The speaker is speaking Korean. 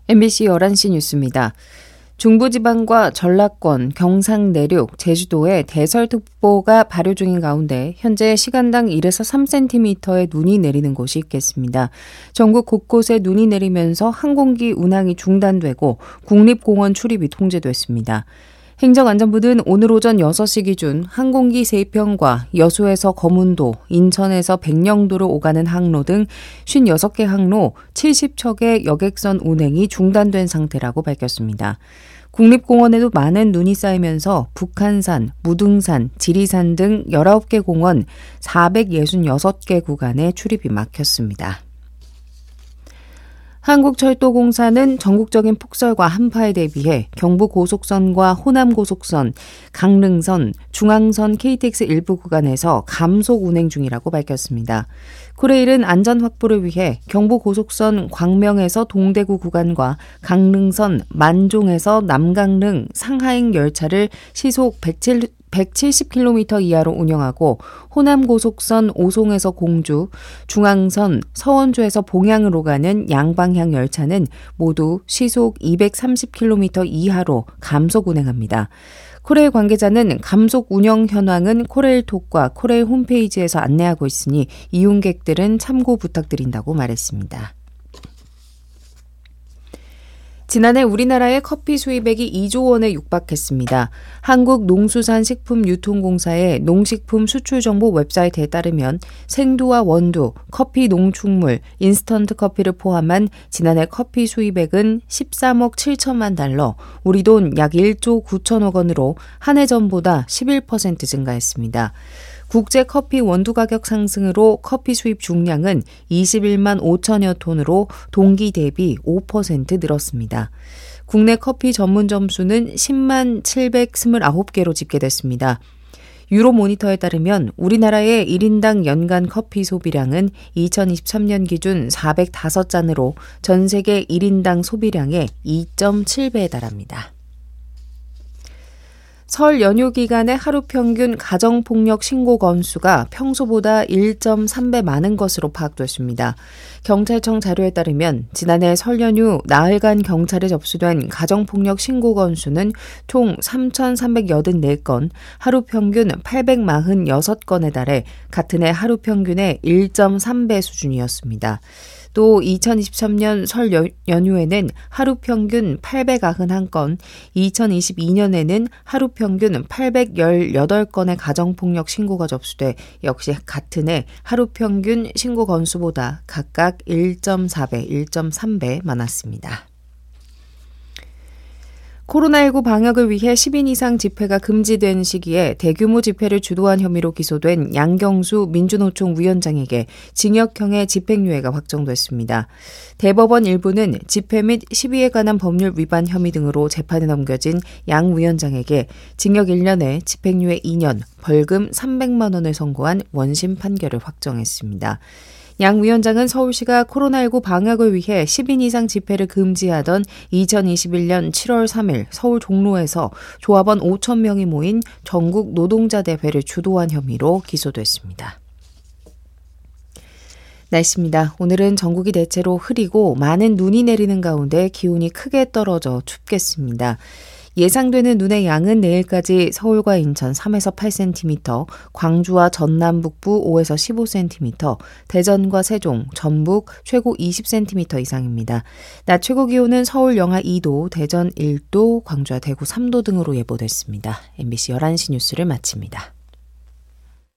MBC 11시 뉴스입니다. 중부지방과 전라권, 경상 내륙, 제주도에 대설특보가 발효 중인 가운데 현재 시간당 1에서 3cm의 눈이 내리는 곳이 있겠습니다. 전국 곳곳에 눈이 내리면서 항공기 운항이 중단되고 국립공원 출입이 통제됐습니다. 행정안전부는 오늘 오전 6시 기준 항공기 3편과 여수에서 거문도, 인천에서 백령도로 오가는 항로 등 56개 항로 70척의 여객선 운행이 중단된 상태라고 밝혔습니다. 국립공원에도 많은 눈이 쌓이면서 북한산, 무등산, 지리산 등 19개 공원 466개 구간에 출입이 막혔습니다. 한국철도공사는 전국적인 폭설과 한파에 대비해 경부고속선과 호남고속선, 강릉선, 중앙선 KTX 일부 구간에서 감속 운행 중이라고 밝혔습니다. 코레일은 안전 확보를 위해 경부고속선 광명에서 동대구 구간과 강릉선 만종에서 남강릉, 상하행 열차를 시속 170km 이하로 운영하고 호남고속선 오송에서 공주, 중앙선 서원주에서 봉양으로 가는 양방향 열차는 모두 시속 230km 이하로 감속 운행합니다. 코레일 관계자는 감속 운영 현황은 코레일톡과 코레일 홈페이지에서 안내하고 있으니 이용객들은 참고 부탁드린다고 말했습니다. 지난해 우리나라의 커피 수입액이 2조 원에 육박했습니다. 한국농수산식품유통공사의 농식품 수출정보 웹사이트에 따르면 생두와 원두, 커피 농축물, 인스턴트 커피를 포함한 지난해 커피 수입액은 13억 7천만 달러, 우리 돈 약 1조 9천억 원으로 한 해 전보다 11% 증가했습니다. 국제 커피 원두 가격 상승으로 커피 수입 중량은 21만 5천여 톤으로 동기 대비 5% 늘었습니다. 국내 커피 전문점 수는 10만 729개로 집계됐습니다. 유로모니터에 따르면 우리나라의 1인당 연간 커피 소비량은 2023년 기준 405잔으로 전 세계 1인당 소비량의 2.7배에 달합니다. 설 연휴 기간에 하루 평균 가정폭력 신고 건수가 평소보다 1.3배 많은 것으로 파악됐습니다. 경찰청 자료에 따르면 지난해 설 연휴 나흘간 경찰에 접수된 가정폭력 신고 건수는 총 3,384건, 하루 평균 846건에 달해 같은 해 하루 평균의 1.3배 수준이었습니다. 또 2023년 설 연휴에는 하루 평균 891건, 2022년에는 하루 평균 818건의 가정폭력 신고가 접수돼 역시 같은 해 하루 평균 신고 건수보다 각각 1.4배, 1.3배 많았습니다. 코로나19 방역을 위해 10인 이상 집회가 금지된 시기에 대규모 집회를 주도한 혐의로 기소된 양경수 민주노총 위원장에게 징역형의 집행유예가 확정됐습니다. 대법원 일부는 집회 및 시위에 관한 법률 위반 혐의 등으로 재판에 넘겨진 양 위원장에게 징역 1년에 집행유예 2년, 벌금 300만 원을 선고한 원심 판결을 확정했습니다. 양 위원장은 서울시가 코로나19 방역을 위해 10인 이상 집회를 금지하던 2021년 7월 3일 서울 종로에서 조합원 5천 명이 모인 전국 노동자 대회를 주도한 혐의로 기소됐습니다. 날씨입니다. 오늘은 전국이 대체로 흐리고 많은 눈이 내리는 가운데 기온이 크게 떨어져 춥겠습니다. 예상되는 눈의 양은 내일까지 서울과 인천 3에서 8cm, 광주와 전남 북부 5에서 15cm, 대전과 세종, 전북 최고 20cm 이상입니다. 낮 최고 기온은 서울 영하 2도, 대전 1도, 광주와 대구 3도 등으로 예보됐습니다. MBC 11시 뉴스를 마칩니다.